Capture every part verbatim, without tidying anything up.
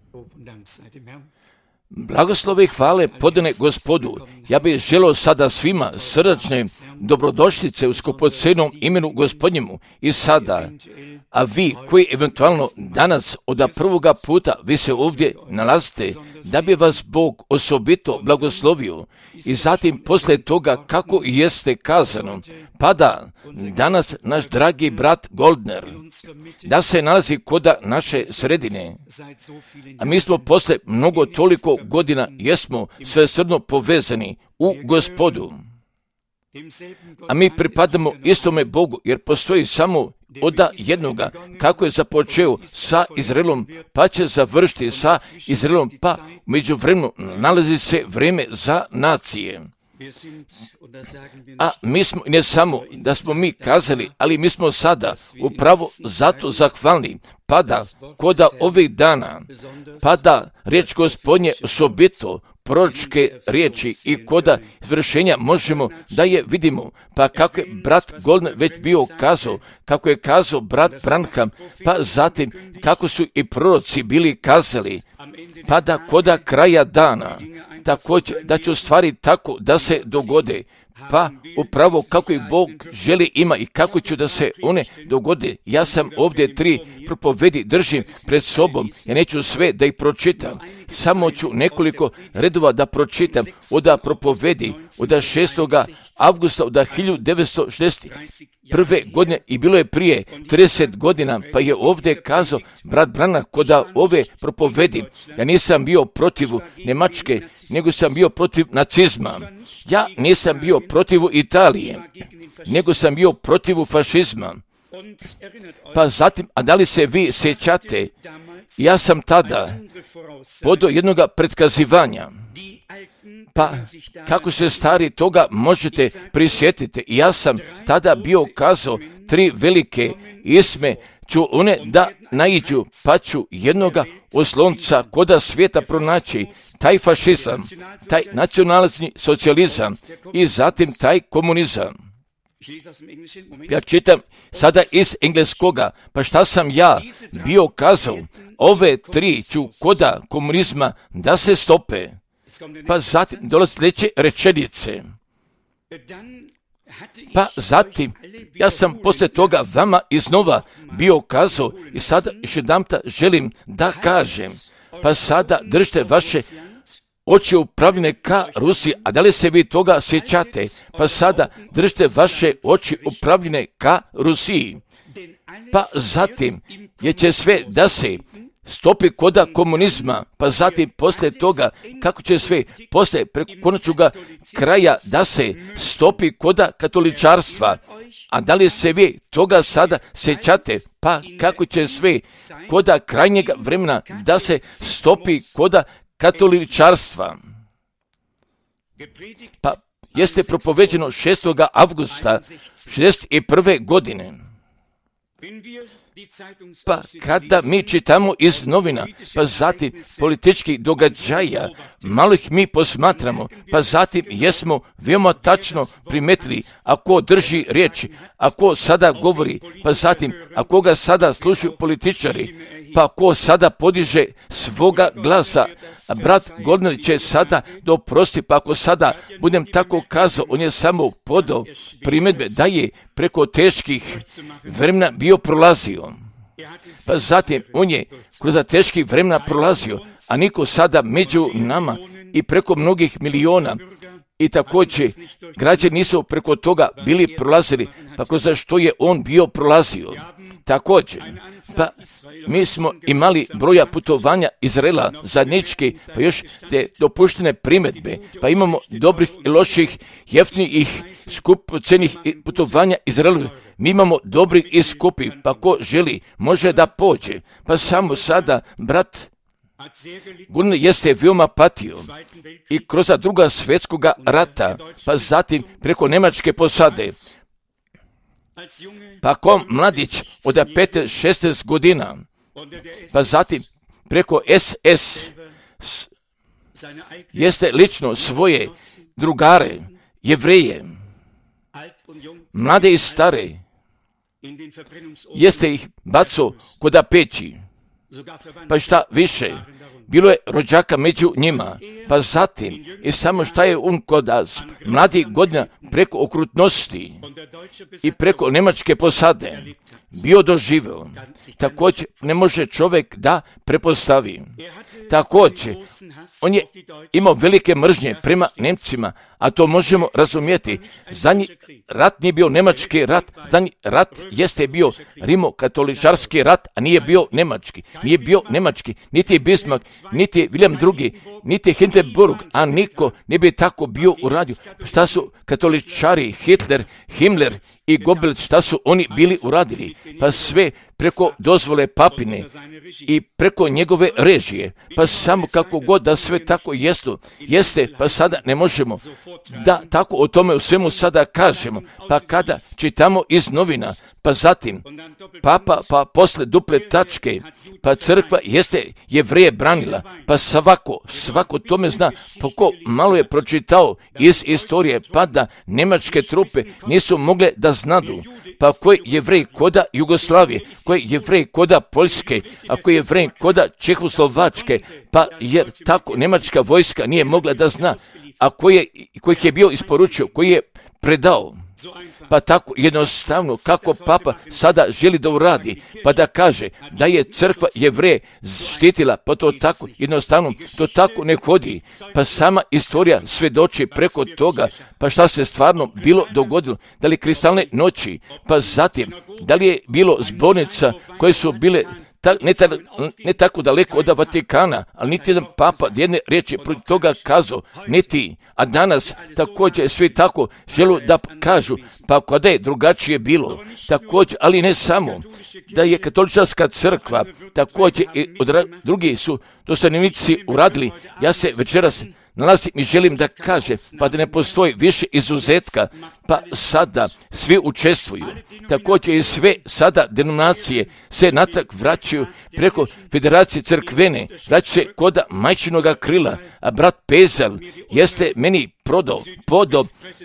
Blagoslove i hvale podane Gospodu. Ja bih želio sada svima srdačne dobrodošlice u skupocenom imenu Gospodnjemu i sada, a vi koji eventualno danas od prvoga puta vi se ovdje nalazite, da bi vas Bog osobito blagoslovio i zatim poslije toga kako jeste kazano, pa da danas naš dragi brat Goldner, da se nalazi kod naše sredine, a mi smo posle mnogo toliko godina jesmo svesrdno povezani u Gospodu, a mi pripadamo istome Bogu, jer postoji samo od jednoga, kako je započeo sa Izraelom, pa će završiti sa Izraelom, pa među vremenu nalazi se vrijeme za nacije. A mi smo, ne samo da smo mi kazali, ali mi smo sada upravo zato zahvalni, pa da koda ovih dana, pa da riječ Gospodnje osobito proročke riječi i koda izvršenja možemo da je vidimo, pa kako je brat Goldner već bio kazao, kako je kazao brat Branham, pa zatim kako su i proroci bili kazali, pa da koda kraja dana, također da će u stvari tako da se dogode, pa upravo kako i Bog želi ima i kako ću da se one dogode. Ja sam ovdje tri propovedi držim pred sobom, ja neću sve da ih pročitam, samo ću nekoliko redova da pročitam od propovedi od šestoga avgusta od hiljadu devetsto šezdeset prve godine i bilo je prije trideset godina, pa je ovdje kazao brat Branham kod ove propovedi, ja nisam bio protiv Njemačke, nego sam bio protiv nacizma. Ja nisam bio protiv Italije, nego sam bio protiv fašizma. Pa zatim, a da li se vi sjećate, ja sam tada podao jednog predkazivanja, pa kako se stari toga možete prisjetiti. Ja sam tada bio kazao tri velike isme ću one da naiđu, pa ću jednoga oslonca koda svijeta pronaći, taj fašizam, taj nacionalni socijalizam i zatim taj komunizam. Ja čitam sada iz engleskoga, pa šta sam ja bio kazao, ove tri ću koda komunizma da se stope, pa zatim dolaze sljedeće rečenice. Pa zatim, ja sam poslije toga vama iznova bio kazao i sada još jedanputa želim da kažem, pa sada držite vaše oči upravljene ka Rusiji, a da li se vi toga sjećate, pa sada držite vaše oči upravljene ka Rusiji, pa zatim je će sve da se stopi koda komunizma, pa zatim poslije toga kako će sve poslije preko konačnoga kraja da se stopi koda katoličarstva, a da li se vi toga sada sjećate, pa kako će sve koda krajnjega vremena da se stopi koda katoličarstva. Pa jeste propoveđeno šestoga avgusta šezdeset prve godine. Pa kada mi čitamo iz novina, pa zatim političkih događaja, malo ih mi posmatramo, pa zatim jesmo veoma tačno primetili, ako drži riječi, ako sada govori, pa zatim ako ga sada slušaju političari, pa ko sada podiže svoga glasa, a brat Goldner će sada doprosti, pa ako sada budem tako kazao, on je samo podao primjedbe da je preko teških vremena bio prolazio. Pa zatim on je kroz teških vremena prolazio, a niko sada među nama i preko mnogih miliona i također građani nisu preko toga bili prolazili, pa kroz što je on bio prolazio. Također, pa mi smo imali broja putovanja Izraela zajednički, pa još te dopuštene primjedbe, pa imamo dobrih i loših, jeftinih, skupocenih putovanja Izraelu. Mi imamo dobrih i skupih, pa ko želi može da pođe. Pa samo sada, brat Goldner jeste veoma patio i kroz druga svjetskoga rata, pa zatim preko Njemačke posade. Pa ko mladić od petnaest šesnaest godina, pa zatim preko es es jeste lično svoje drugare, Jevreje, mlade i stare, jeste ih bacao kod peći, pa šta više, bilo je rođaka među njima, pa zatim i samo šta je on kod mladih godina preko okrutnosti i preko nemačke posade bio doživio, također ne može čovjek da prepostavi. Također, on je imao velike mržnje prema Nemcima, a to možemo razumjeti. Zadnji rat nije bio nemački rat, zadnji rat jeste bio rimokatoličarski rat, a nije bio nemački. Nije bio nemački, niti Bismarck, niti William drugi, niti Hindenburg, a niko ne bi tako bio uradio. Šta su katoličari, Hitler, Himmler i Goebbels, šta su oni bili uradili? Pa sve preko dozvole papine i preko njegove režije, pa samo kako god da sve tako jestu, jeste, pa sada ne možemo da tako o tome u svemu sada kažemo, pa kada čitamo iz novina, pa zatim papa, pa posle duple tačke, pa crkva jeste Jevreje branila, pa svako, svako tome zna, pa ko malo je pročitao iz istorije, pa da nemačke trupe nisu mogle da znadu, pa koji Jevrej koda Jugoslavije, koji Jevrej koda Poljske, a koji Jevrej koda Čehoslovačke, pa jer tako nemačka vojska nije mogla da zna, a koji je, kojih je bio isporučio, koji je predao. Pa tako jednostavno kako papa sada želi da uradi, pa da kaže da je crkva Jevreje štitila, pa to tako jednostavno, to tako ne hodi. Pa sama istorija svedoči preko toga, pa šta se stvarno bilo dogodilo, da li kristalne noći, pa zatim, da li je bilo zbornica koje su bile Ta, ne, ta, ne tako daleko od Vatikana, ali niti jedan papa jedne riječi protiv toga kazao, niti, a danas također svi tako želu da kažu, pa kada je drugačije bilo, također, ali ne samo, da je katoličarska crkva, također i od drugi su dostojnici uradili, ja se večeras nalazim i želim da kaže, pa da ne postoji više izuzetka, pa sada svi učestvuju. Također i sve sada denominacije se natrag vraćaju preko Federacije crkvene, vraćaju se kod majčinoga krila, a brat Pezel jeste meni prodao, podao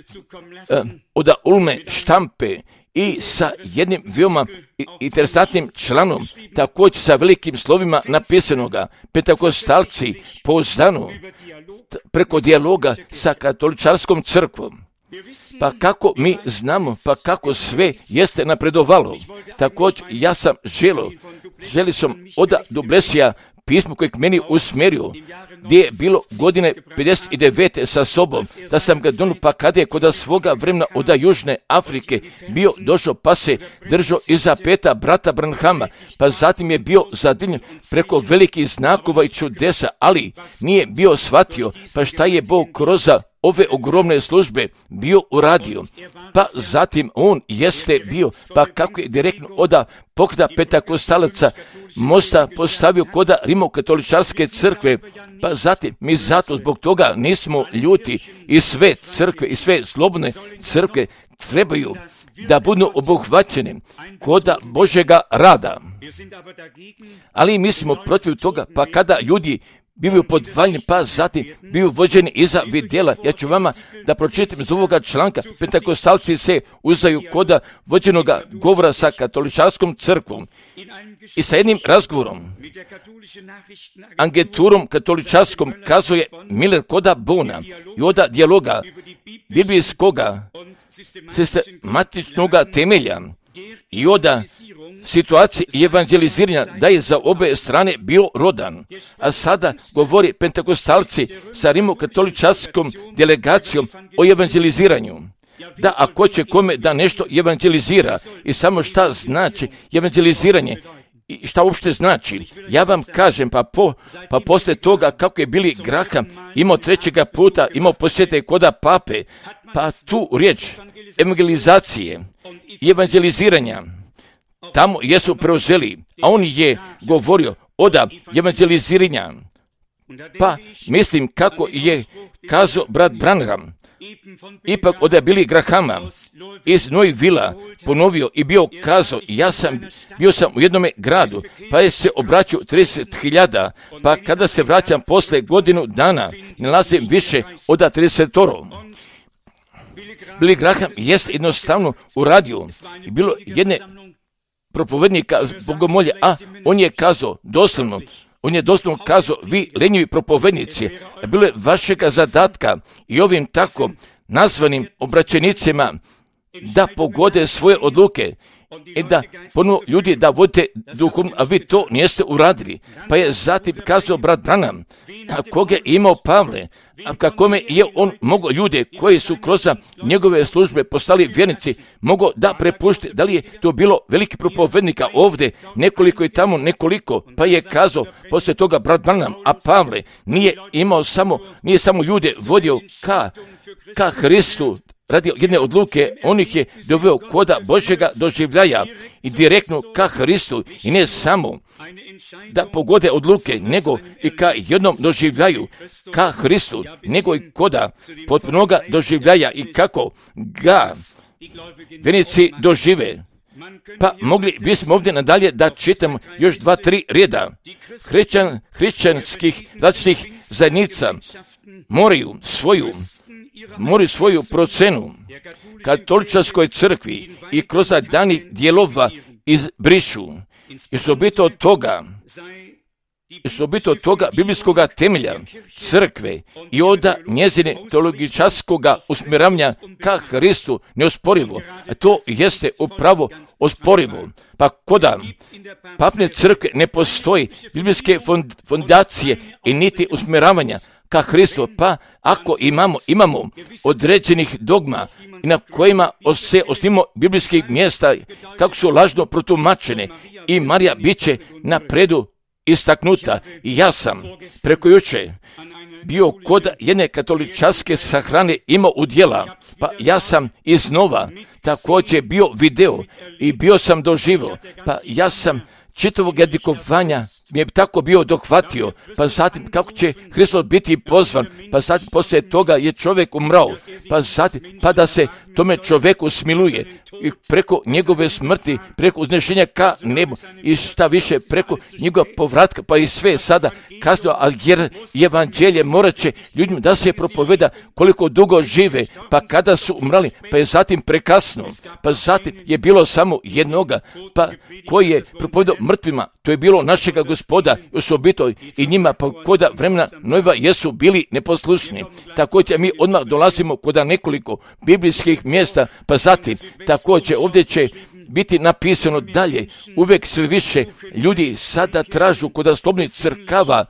uh, od Ulme štampe i sa jednim veoma interesantnim članom, također sa velikim slovima napisanoga, Pentakostalci pouzdano preko dijaloga sa katoličarskom crkvom. Pa kako mi znamo, pa kako sve jeste napredovalo. Također ja sam želio, želio sam od Dublesija pismo kojeg meni usmjerio, gdje je bilo godine pedeset devete sa sobom, da sam ga donio, pa kada je kod svoga vremena od Južne Afrike bio došao, pa se držao iza peta brata Branhama, pa zatim je bio zadivljen preko velikih znakova i čudesa, ali nije bio shvatio, pa šta je Bog kroz ove ogromne službe bio uradio. Pa zatim on jeste bio, pa kako je direktno od pokreta Pentakostalaca mosta postavio koda rimokatoličarske crkve, pa zatim mi zato zbog toga nismo ljuti i sve crkve i sve slobodne crkve trebaju da budu obuhvaćene koda Božjega rada. Ali mi smo protiv toga, pa kada ljudi bivaju podvaljeni, pa zatim bivaju vođeni iza vidjela. Ja ću vama da pročitam iz ovoga članka. Pentakostalci se uzaju koda vođenoga govora sa katoličarskom crkvom i sa jednim razgovorom, agenturom katoličarskom, kazuje Miller koda Bona i oda dijaloga biblijskoga sistematičnoga temelja i oda situacije i evanđeliziranja da je za obe strane bio rodan. A sada govori Pentakostalci sa rimokatoličarskom delegacijom o evanđeliziranju. Da ako će kome da nešto evanđelizira i samo šta znači evanđeliziranje i šta uopšte znači, ja vam kažem, pa po, pa posle toga kako je Billy Graham imao trećega puta, imao posjete koda pape, pa tu riječ evangelizacije i evanđeliziranja tamo jesu preuzeli, a on je govorio od evanđeliziranja. Pa mislim kako je kazao brat Branham, ipak od Billy Grahama iz Louisvillea ponovio i bio kazao, ja sam, bio sam u jednome gradu, pa je se obraćao trideset hiljada, pa kada se vraćam posle godinu dana, nalazim više od trideset toro. Billy Graham jest jednostavno uradio i bilo jedne propovednika bogomolje, a on je kazao doslovno, On je doslovno kazao, vi lenjivi propovednici, bilo je vašega zadatka i ovim tako nazvanim obraćenicima da pogode svoje odluke i da ponovno ljudi da vodite duhom, a vi to niste uradili. Pa je zatim kazao brat Branham, a koga je imao Pavle, a kakome je on mogao ljude koji su kroz njegove službe postali vjernici, mogao da prepušti, da li je to bilo veliki propovednika ovdje, nekoliko i tamo nekoliko, pa je kazao poslije toga brat Branham, a Pavle nije imao samo, nije samo ljude vodio ka, ka Hristu, radi jedne odluke, on ih je doveo koda Božjega doživljaja i direktno ka Hristu i ne samo da pogode odluke, nego i ka jednom doživljaju ka Hristu, nego i koda potpunoga doživljaja i kako ga vjernici dožive. Pa mogli bismo ovdje nadalje da čitamo još dva, tri reda. Hrišćan, hrišćanskih različitih zajednica moraju svoju moraju svoju procenu katoličarskoj crkvi i kroz danih dijelova izbrišu. I osobito od toga, i osobito od toga biblijskog temelja crkve i onda njezine teologičarskog usmjeravanja ka Hristu neosporivo. A to jeste upravo osporivo. Pa koda papne crkve ne postoji biblijske fondacije i niti usmjeravanja ka Hristu, pa ako imamo, imamo određenih dogma i na kojima se osnimo biblijskih mjesta, kako su lažno protumačene, i Marija bit će na predu istaknuta. I ja sam preko juče bio kod jedne katoličarske sahrane imao udjela, pa ja sam iznova također bio video i bio sam doživio, pa ja sam čitavog jadikovanja mi je tako bio dohvatio, pa zatim kako će Hristos biti pozvan, pa zatim poslije toga je čovjek umrao, pa zatim pa da se tome čovjeku smiluje i preko njegove smrti, preko uznešenja ka nebu i šta više preko njegova povratka, pa i sve sada kasno, ali jer evanđelje morat će ljudima da se propoveda koliko dugo žive, pa kada su umrali, pa je zatim prekasno, pa zatim je bilo samo jednoga, pa koji je propovedao mrtvima, to je bilo našega Gospoda i osobito i njima, pa koda vremena Nojeva jesu bili neposlušni. Također mi odmah dolazimo koda nekoliko biblijskih mjesta, pa zatim također ovdje će biti napisano dalje, uvijek sve više ljudi sada tražu koda slobodnih crkava,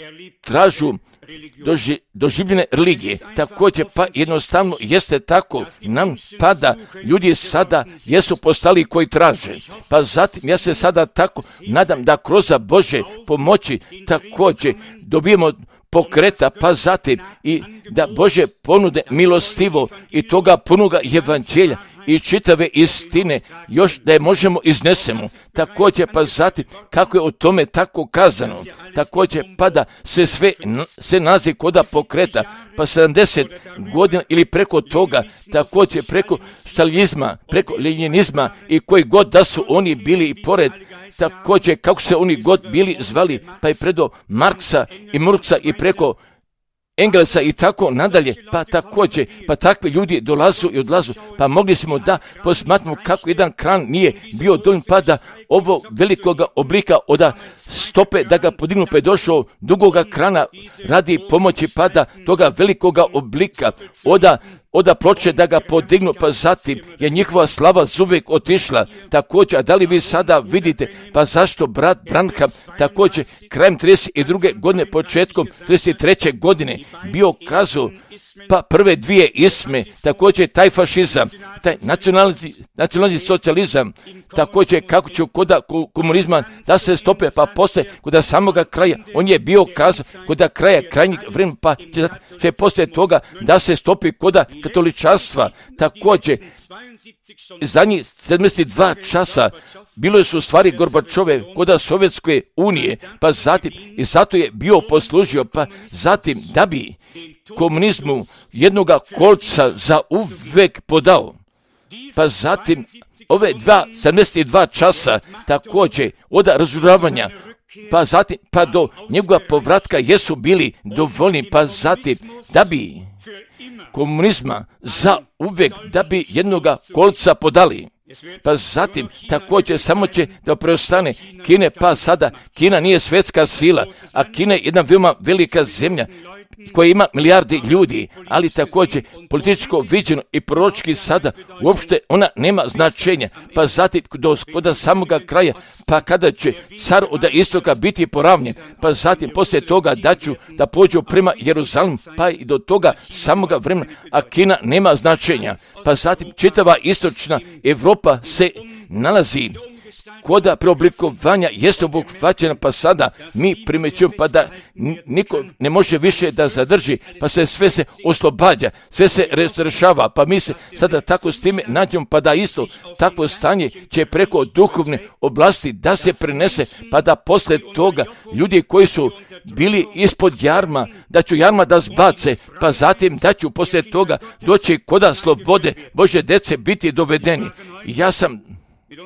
tražu doži, doživljene religije. Također pa jednostavno jeste tako, nam pada, ljudi sada jesu postali koji traže. Pa zatim ja se sada tako nadam da kroz Bože pomoći također dobijemo pokreta, pa zatim i da Bože ponude milostivo i toga punoga evanđelja i čitave istine, još da je možemo iznesemo. Također pa zatim kako je o tome tako kazano, također pa da se sve se nazi koda pokreta, pa sedamdeset godina ili preko toga, također preko štalijizma, preko lenjinizma i koji god da su oni bili i pored, također kako se oni god bili zvali, pa i predo Marksa i Murksa i preko Englesa i tako nadalje, pa također, pa takvi ljudi dolazu i odlazu, pa mogli smo da posmatramo kako jedan kran nije bio dovoljno, pa da ovo velikoga oblika od stope da ga podignu, pa je došao dugoga krana radi pomoći pada toga velikoga oblika oda oda ploče da ga podignu, pa zatim je njihova slava zuvijek otišla. Također, a da li vi sada vidite, pa zašto brat Branham također krajem trideset druge godine, početkom trideset treće godine bio kazao, pa prve dvije isme, također taj fašizam, taj nacionalni, nacionalni socijalizam, također kako će koda komunizma da se stope, pa poslije koda samoga kraja, on je bio kazao koda kraja krajnjeg vremena, pa će sve poslije toga da se stopi koda katoličarstva. Također, zadnjih sedamdeset dva časa bilo su stvari Gorbačove koda Sovjetske unije, pa zatim i zato je bio poslužio, pa zatim da bi komunizmu jednoga kolca za uvek podao. Pa zatim ove dva, sedamdeset dva časa također od razoružavanja, pa zatim pa do njegova povratka jesu bili dovoljni, pa zatim da bi komunizma za uvijek da bi jednoga kolca podali. Pa zatim također samo će da preostane Kine, pa sada Kina nije svjetska sila, a Kina je jedna veoma velika zemlja koja ima milijardi ljudi, ali također političko viđeno i proročki sada uopšte ona nema značenja. Pa zatim do, do samoga kraja, pa kada će car od istoka biti poravnjen, pa zatim poslije toga da ću da pođu prema Jeruzalemu, pa i do toga samoga vremena, a Kina nema značenja. Pa zatim čitava istočna Evropa se nalazi koda preoblikovanja jeste obuhvaćena, pa sada mi primećujemo pa da niko ne može više da zadrži, pa se sve se oslobađa, sve se razrešava, pa mi se sada tako s time nađemo, pa da isto takvo stanje će preko duhovne oblasti da se prenese, pa da posle toga ljudi koji su bili ispod jarma, da ću jarma da zbace, pa zatim da ću posle toga doći koda slobode Božje dece biti dovedeni. Ja sam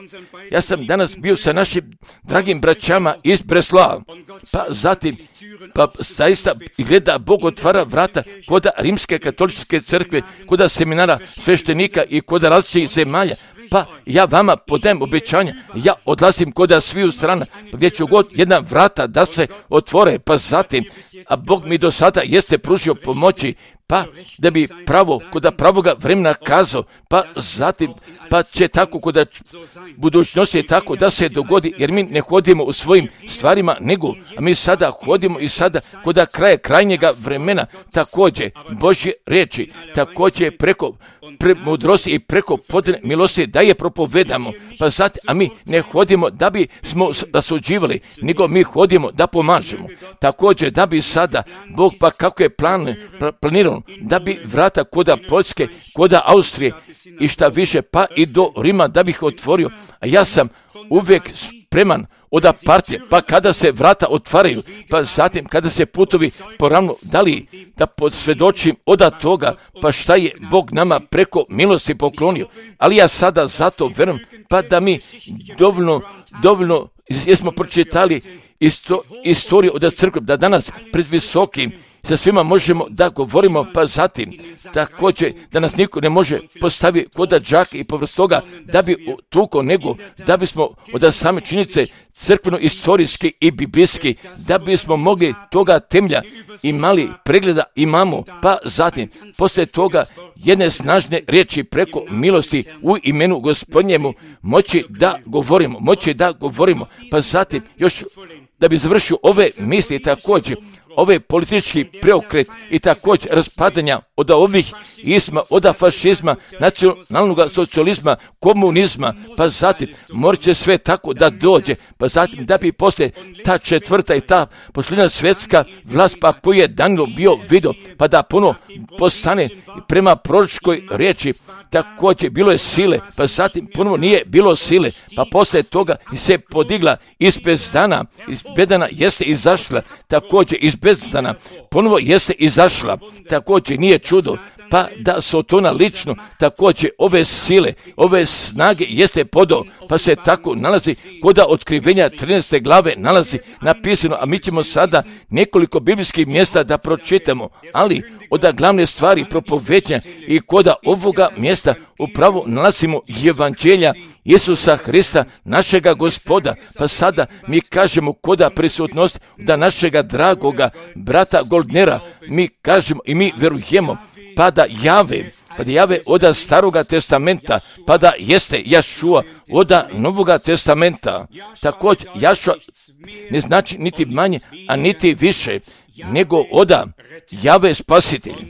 Ja sam danas bio sa našim dragim braćama iz Breslava, pa zatim, pa zaista gleda Bog otvara vrata koda Rimske katoličke crkve, koda seminara sveštenika i koda različitih zemalja. Pa ja vama podajem obećanja, ja odlazim koda sviju strana, gdje ću god jedna vrata da se otvore, pa zatim, a Bog mi do sada jeste pružio pomoći, pa da bi pravo, koda pravoga vremena kazao, pa zatim, pa će tako koda budućnost je tako da se dogodi, jer mi ne hodimo u svojim stvarima, nego, a mi sada hodimo i sada koda kraje krajnjega vremena, također Božje riječi, također preko pre mudrosti i preko podane milosti da je propovedamo, pa zatim, a mi ne hodimo da bi smo rasuđivali, nego mi hodimo da pomažemo. Također da bi sada Bog, pa kako je plan, planirano, da bi vrata koda Poljske, koda Austrije i šta više, pa i do Rima da bih otvorio, a ja sam uvijek spreman od partije, pa kada se vrata otvaraju, pa zatim kada se putovi poravno, da li da podsvjedočim od toga, pa šta je Bog nama preko milosti poklonio, ali ja sada zato verujem, pa da mi dovoljno, dovoljno jesmo pročitali isto, istoriju od crkve, da danas pred visokim sa svima možemo da govorimo, pa zatim također da nas niko ne može postaviti koda džake i povrst toga da bi tuko, nego da bismo od same činjenice crkveno-istorijski i biblijski, da bismo mogli toga temelja imali pregleda imamo, pa zatim poslije toga jedne snažne riječi preko milosti u imenu Gospodnjemu moći da govorimo, moći da govorimo, pa zatim još da bi završio ove misli također, ove politički preokret i također raspadanja od ovih isma, od fašizma, nacionalnog socijalizma, komunizma, pa zatim morat će sve tako da dođe, pa zatim da bi poslije ta četvrta i ta posljednja svjetska vlast, pa koji je Danilo bio vidio, pa da puno postane prema proročkoj riječi, također bilo je sile, pa zatim puno nije bilo sile, pa poslije toga se podigla iz bezdana, iz bedana jeste izašla, također iz bezdana ponovo jeste izašla, također nije čudo, pa da Sotona lično također ove sile, ove snage jeste podao, pa se tako nalazi koda otkrivenja trinaeste glave nalazi napisano, a mi ćemo sada nekoliko biblijskih mjesta da pročitamo, ali od glavne stvari propovednja i koda ovoga mjesta upravo nalazimo evanđelja Isusa Hrista, našega Gospoda, pa sada mi kažemo koda prisutnost da našega dragoga brata Goldnera, mi kažemo i mi verujemo, pa da jave, pa da jave od staroga testamenta, pa da jeste Jašua od novoga testamenta. Također Jašua ne znači niti manje, a niti više, nego od jave spasitelj.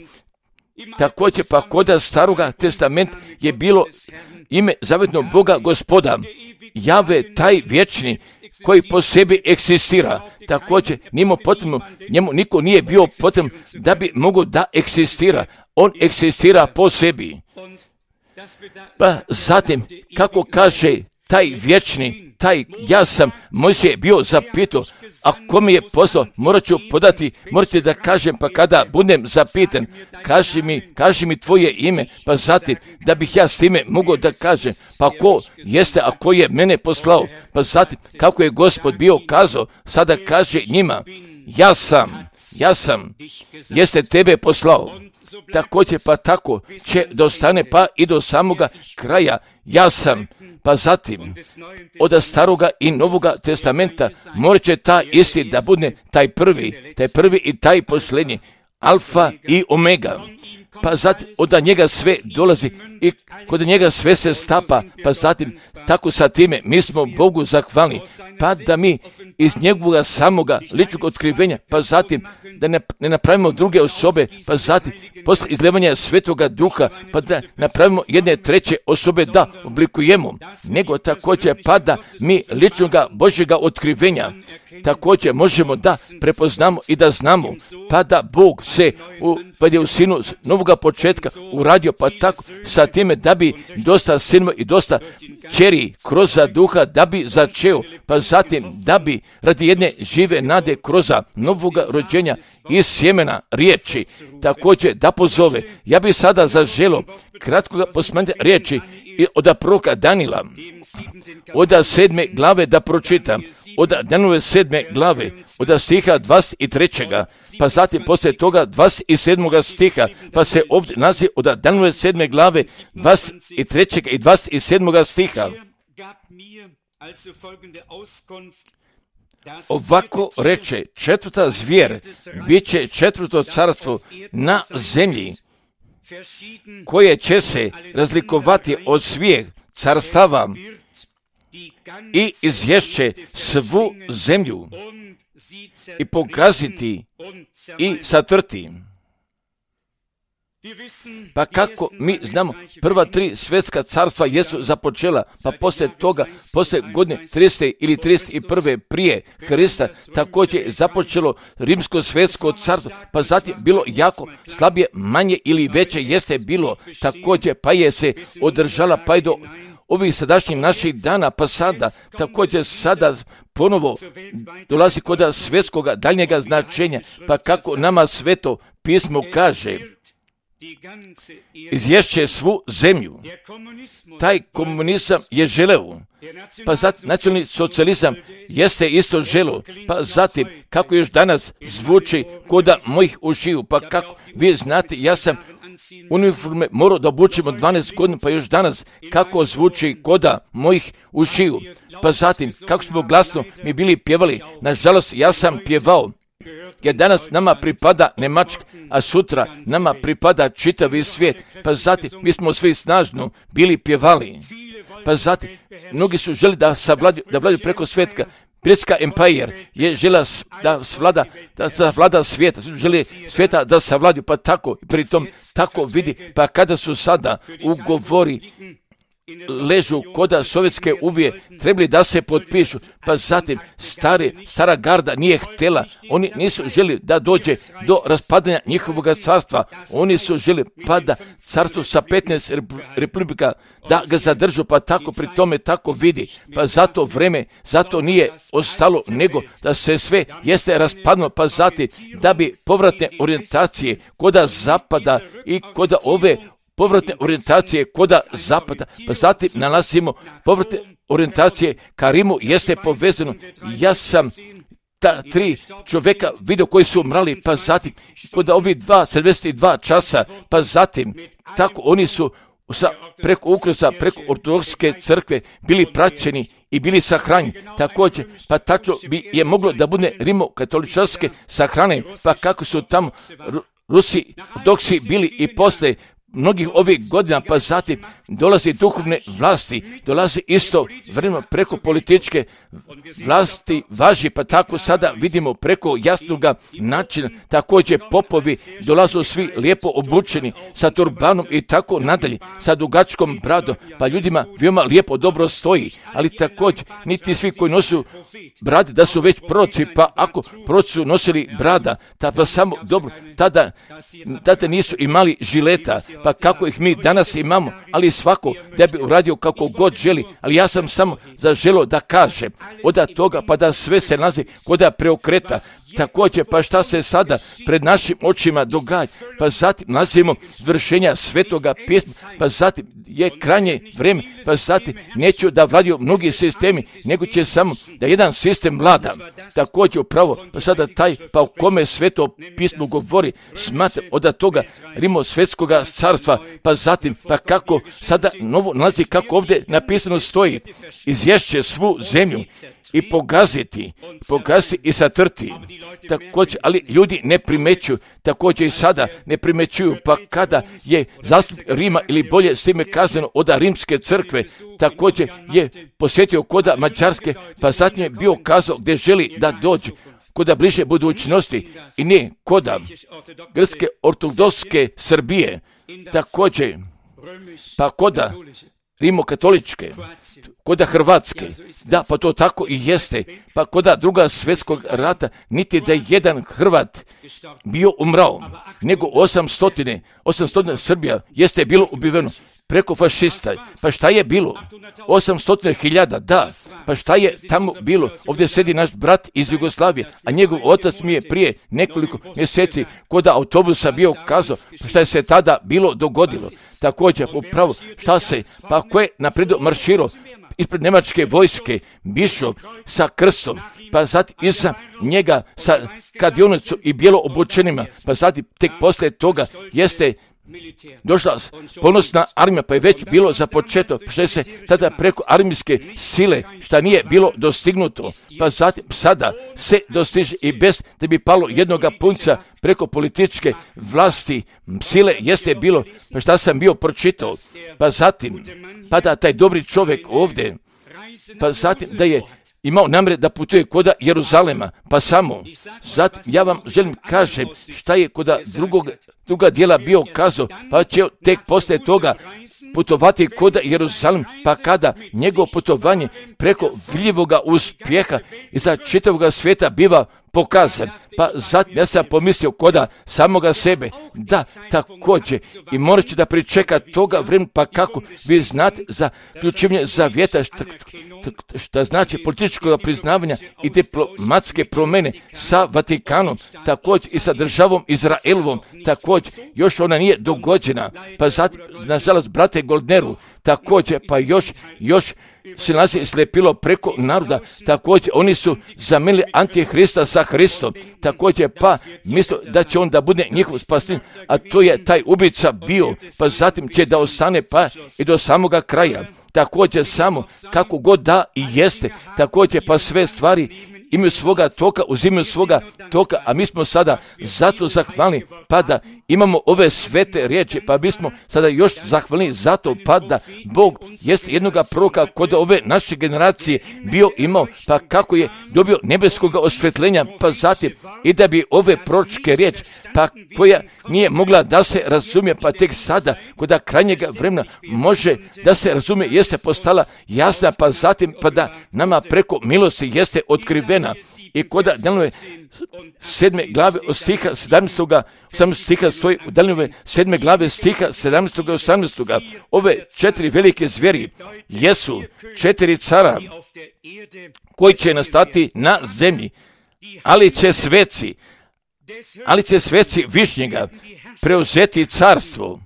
Također pa kod staroga testamenta je bilo ime zavetnog Boga Gospoda, Jave taj vječni koji po sebi eksistira. Također njemu potrebno, njemu niko nije bio potrebno da bi mogao da eksistira. On eksistira po sebi. Pa zatim, kako kaže taj vječni, taj ja sam, Mojsije je bio zapitao, a ko mi je poslao, morat ću podati, morate da kažem, pa kada budem zapitan, kaži mi, kaži mi tvoje ime, pa zatim, da bih ja s time mogao da kažem, pa ko jeste, a ko je mene poslao, pa zatim, kako je Gospod bio kazao, sada kaže njima, ja sam, ja sam, jeste tebe poslao. Također pa tako će dostane pa i do samoga kraja, ja sam. Pa zatim, od staroga i novoga testamenta morat će ta isti da bude taj prvi, taj prvi i taj posljednji, alfa i omega. Pa zatim od njega sve dolazi i kod njega sve se stapa, pa zatim tako sa time mi smo Bogu zahvalni, pa da mi iz njegovog samoga ličnog otkrivenja, pa zatim da ne, ne napravimo druge osobe, pa zatim posle izlevanja Svetoga Duha, pa da napravimo jedne treće osobe da oblikujemo, nego također pa da mi ličnoga Božjega otkrivenja također možemo da prepoznamo i da znamo, pa da Bog se u, pa je u sinu novoga početka uradio, pa tako sa time da bi dosta sinova i dosta čeri kroz duha da bi začeo, pa zatim da bi radi jedne žive nade kroz novoga rođenja iz sjemena riječi također da pozove. Ja bi sada zaželo kratkoga posmanja riječi od proroka Danila, od sedme glave da pročitam, od Danilove sedme glave, od stiha dvadeset trećeg, pa zatim poslije toga dvadeset sedmog stiha, pa se ovdje naziv od Danilove sedme glave, dvadeset trećeg i dvadeset sedmog stiha. Ovako reče, četvrta zvijer, bit će četvrto carstvo na zemlji, koje će se razlikovati od svih carstava i izješće svu zemlju i pogaziti i satrti. Pa kako mi znamo, prva tri svjetska carstva jesu započela, pa poslije toga, poslije godine trideset ili trideset prve prije Hrista, također je započelo rimsko svjetsko carstvo, pa zatim bilo jako slabije, manje ili veće jeste bilo, također pa je se održala pa i do ovih sadašnjih naših dana, pa sada, također sada ponovo dolazi kod svjetskoga daljnjega značenja, pa kako nama sveto pismo kaže, izješće svu zemlju. Taj komunizam je želeo, pa zatim nacionalni socijalizam jeste isto želo, pa zatim kako još danas zvuči koda mojih ušiju, pa kako vi znate, ja sam uniforme morao da obučim od dvanaest godina, pa još danas kako zvuči koda mojih ušiju, pa zatim kako smo glasno mi bili pjevali, nažalost ja sam pjevao, jer danas nama pripada Njemačka, a sutra nama pripada čitavi svijet, pa zatim mi smo svi snažno bili pjevali, pa zatim mnogi su želi da savladaju, da vladaju preko svijetka. Britska empire je žela da savlada, da savlada svijeta, želi svijeta da savladaju, pa tako, pritom tako vidi, pa kada su sada ugovori ležu koda sovjetske uvije, trebali da se potpišu, pa zatim stari, stara garda nije htjela, oni nisu želi da dođe do raspadanja njihovog carstva, oni su želi pa da carstvo sa petnaest republika da ga zadržu, pa tako pri tome tako vidi, pa zato vreme, zato nije ostalo nego da se sve jeste raspadno, pa zatim da bi povratne orijentacije koda zapada i koda ove povratne orijentacije koda zapada, pa zatim nalazimo povratne orijentacije ka Rimu jeste povezano. Ja sam ta tri čovjeka vidio koji su umrali, pa zatim kod ovih dva, sedamdeset dva časa, pa zatim tako oni su sa, preko ukrosa, preko ortodokske crkve bili praćeni i bili sahranjeni. Također, pa tako bi je moglo da bude rimokatoličarske sahrane, pa kako su tamo Rusi, ortodoksi bili i posle mnogih ovih godina, pa zatim dolazi duhovne vlasti, dolazi isto vremeno preko političke vlasti važi, pa tako sada vidimo preko jasnoga načina, također popovi dolazu svi lijepo obučeni sa turbanom i tako nadalje, sa dugačkom bradom, pa ljudima veoma lijepo dobro stoji, ali također niti svi koji nosu brade da su već proroci, pa ako proroci su nosili brada, ta pa samo dobro, tada, tada nisu imali žileta, pa kako ih mi danas imamo, ali svako da bi uradio kako god želi, ali ja sam samo zaželio da kaže, od toga pa da sve se nalazi kod preokreta, također pa šta se sada pred našim očima događa, pa zatim nalazimo vršenja Svetoga pisma, pa zatim je krajnje vrijeme, pa zatim neću da vladaju mnogi sistemi, nego će samo da jedan sistem vlada. Također upravo, pa sada taj, pa o kome Sveto pismo govori, smatra od toga Rimo svetskoga carstva, pa zatim, pa kako sada novo nalazi, kako ovdje napisano stoji, izješće svu zemlju i pogaziti, pogaziti i satrti. Također, ali ljudi ne primećuju, također i sada ne primećuju, pa kada je zastup Rima ili bolje s time kazano od rimske crkve, također je posjetio koda Mađarske, pa zatim je bio kazao gdje želi da dođe, koda bliže budućnosti i ne koda grčke ortodokske Srbije, također pa koda rimokatoličke, koda Hrvatske, da, pa to tako i jeste, pa koda druga svjetskog rata, niti da je jedan Hrvat bio umrao, nego osamsto, osamsto Srbija jeste bilo ubiveno preko fašista, pa šta je bilo? osamsto hiljada, da, pa šta je tamo bilo? Ovdje sedi naš brat iz Jugoslavije, a njegov otac mi je prije nekoliko mjeseci kod autobusa bio kazao, pa šta je se tada bilo dogodilo? Također, upravo, šta se, pa ko je napredo marširao ispred njemačke vojske, bišao sa krstom, pa zatim iza njega sa kadionicom i bijelo obučenima, pa zatim tek poslije toga jeste došla ponosna armija, pa je već bilo započeto, što se tada preko armijske sile, šta nije bilo dostignuto, pa zatim sada se dostiže i bez da bi palo jednoga punca preko političke vlasti, sile jeste bilo, pa šta sam bio pročitao, pa zatim, pa da taj dobri čovjek ovdje, pa zatim da je imao namjere da putuje koda Jeruzalema, pa samo, zatim ja vam želim kažem šta je koda drugog, druga dijela bio kazao, pa će tek poslije toga putovati koda Jeruzalem, pa kada njegovo putovanje preko vidljivoga uspjeha i za čitavoga svijeta biva pokazan, pa zatim ja sam pomislio koda samoga sebe, da također i morat će da pričeka toga vremena, pa kako vi znate za ključivanje zavjeta, šta, šta znači političkog priznavanja i diplomatske promjene sa Vatikanom, također i sa državom Izraelovom, također još ona nije dogođena, pa zatim, nažalost, brate Goldneru, također, pa još, još se nalazi slepilo preko naroda, također oni su zamenili Antihrista sa Hristom, također pa mislo da će on da bude njihov spasitelj, a to je taj ubica bio, pa zatim će da ostane pa i do samoga kraja, također samo kako god da i jeste, također pa sve stvari imaju svoga toka, uzimaju svoga toka, a mi smo sada zato zahvalni, pa da imamo ove svete riječi, pa bismo sada još zahvalni zato, pa da Bog jest jednoga proroka kod ove naše generacije bio imao, pa kako je dobio nebeskog osvjetljenja, pa zatim i da bi ove proročke riječi, pa koja nije mogla da se razumije, pa tek sada kod krajnjega vremena može da se razumije, jeste postala jasna, pa zatim pa da nama preko milosti jeste otkrivena. I kod Danijelove sedme glave od stiha sedamnaestog stiha stoji u Danijelove sedme glave stiha sedamnaestog i osamnaestog Ove četiri velike zveri jesu četiri cara koji će nastati na zemlji, ali će sveci, ali će sveci Višnjega preuzeti carstvo,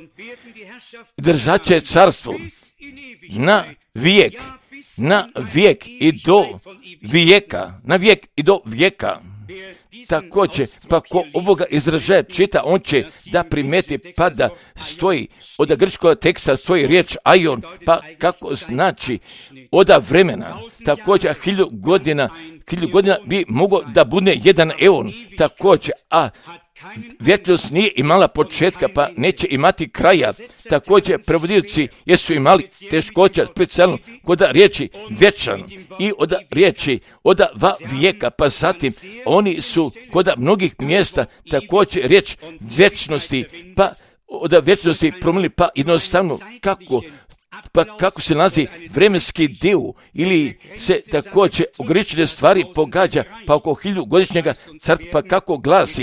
držat će carstvo na vijek, na vijek i do vijeka, na vijek i do vijeka. Također, pa ko ovoga izražaja čita, on će da primeti, pa da stoji, od grčkog teksta stoji riječ aion, pa kako znači oda vremena, također hiljadu godina, hiljadu godina bi mogao da bude jedan eon, također, a vječnost nije imala početka, pa neće imati kraja. Također, prevodioci jesu imali teškoća, specijalno kod riječi vječan i od riječi od va vijeka, pa zatim oni su kod mnogih mjesta također riječ vječnosti, pa od vječnosti promijenili, pa jednostavno kako pa kako se nalazi vremenski dio ili se također ograničene stvari pogađa, pa oko hiljadu godišnjega carstva, pa kako glasi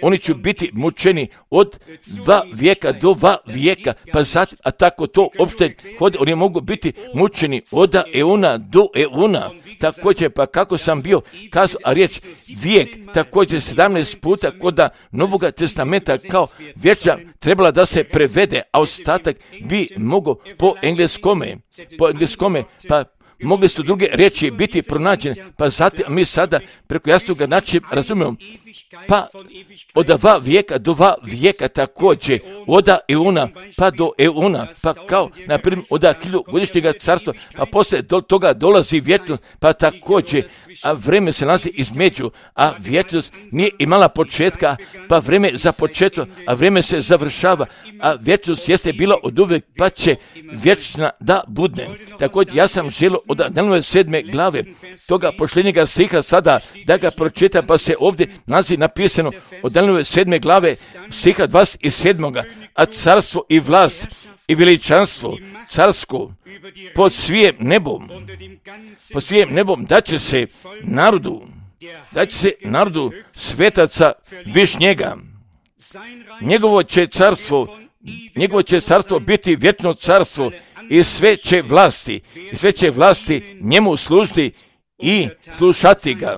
oni će biti mučeni od dva vijeka do dva vijeka, pa zatim, a tako to opšte hode, oni mogu biti mučeni od euna do euna. Također, pa kako sam bio kazao, a riječ vijek, također sedamnaest puta kod Novoga testamenta kao vječna trebala da se prevede, a ostatak bi mogao po engleskome, po engleskome, pa mogli su druge riječi biti pronađene, pa zatim mi sada preko jasnoga načina razumijemo, pa od dva vijeka do dva vijeka također, od euna pa do euna, pa kao, na primjer, od hiljugodišnjega carstva, pa poslije do toga dolazi vječnost, pa također, a vreme se nalazi između, a vječnost nije imala početka, pa vreme za početak, a vreme se završava, a vječnost jeste bila od uvijek, pa će vječna da budne. Također, ja sam želio od Danielove sedme glave, toga posljednjega stiha sada, da ga pročitam, pa se ovdje nalazi napisano od Danielove sedme glave, stiha dvadeset sedam. A carstvo i vlast i veličanstvo carsko pod svijem nebom, pod svijem nebom da će se narodu, da će se narodu svetaca višnjega. Njegovo će carstvo, njegovo će carstvo biti vječno carstvo i sve će vlasti, i sve će vlasti njemu služiti i slušati ga.